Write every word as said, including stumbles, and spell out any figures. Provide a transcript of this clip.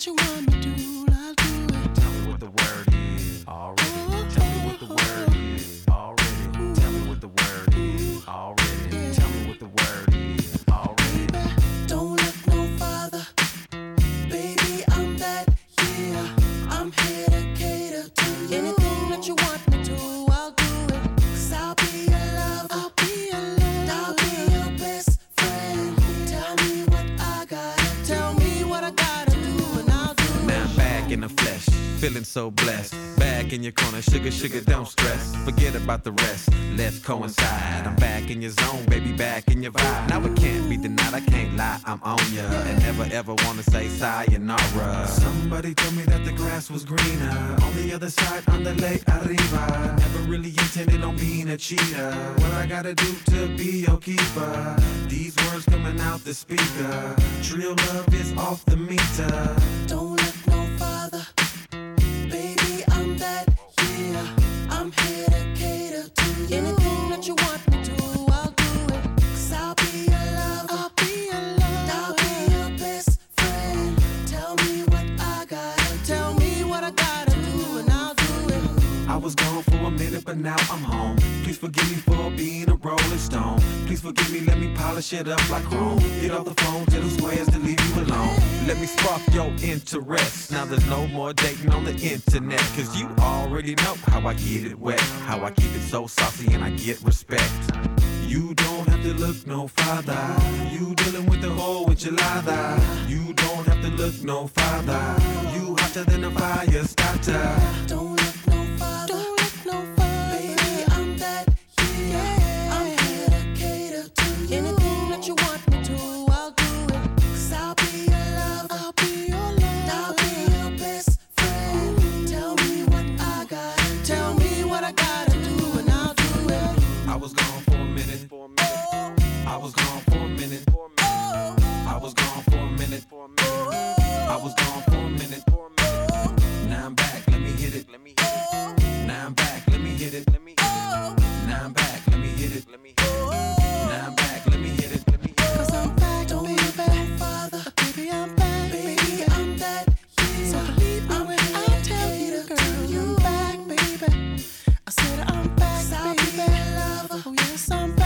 that you want me to, I'll do it. Tell me what the word is already. Tell me what the word is already. Tell me what the word is already. Tell me what the word is already. Don't look no farther, baby, I'm that, yeah. I'm here to cater to you. Anything that you want me to, I'll do it. Cause I'll be your love, I'll be your love, I'll be your best friend. Tell me what I gotta, tell me what I gotta do, and I'll do it. Now I'm back in the flesh, feeling so blessed. Back in your corner, sugar, sugar, don't stress. Forget about the rest, let's coincide. I'm back in your zone, baby, back in your vibe. Now it can't be denied, I can't lie, I'm on ya. And never ever wanna say sayonara. Somebody told me that the grass was greener on the other side, on the lake arriba. Never really intended on being a cheater. What I gotta do to be your keeper? These words coming out the speaker. Trill love is off the meter. Don't look no farther, baby, I'm that, yeah. I'm here to cater to you. Anything that you want me to, I'll do it. Cause I'll be your love, I'll be your love, I'll be your best friend. Tell me what I gotta, tell me what I gotta do, and I'll do it. I was gone for a minute, but now I'm home. Please forgive me for being a rolling stone. Please forgive me, let me polish it up like chrome. Get off the phone, tell the squares to leave you alone. Let me spark your interest. Now there's no more dating on the internet. Cause you already know how I get it wet. How I keep it so saucy and I get respect. You don't have to look no farther. You dealing with the whole enchilada. You don't have to look no farther. You hotter than a fire starter. Don't look no farther, don't look no farther, baby, I'm that, yeah. I'm here to cater to you. Anything that you want me to, I'll do it. Cause I'll be your love, I'll be your love, I'll be your best friend. Tell me what I gotta, tell me what I gotta do, and I'll do it. I was gone for a minute. I was gone for a minute. I was gone for a minute. I was gone for a minute. Now I'm back, let me hit it. Now I'm back, let me hit it. Now I'm back, let me hit it. Now I'm back, let me hit it. Cause I'm back, don't baby, look no farther, baby, I'm back, baby, I'm that, yeah. So believe me when I tell you, girl, I'm back, baby. I said I'm back, baby. Oh yes, I'm back.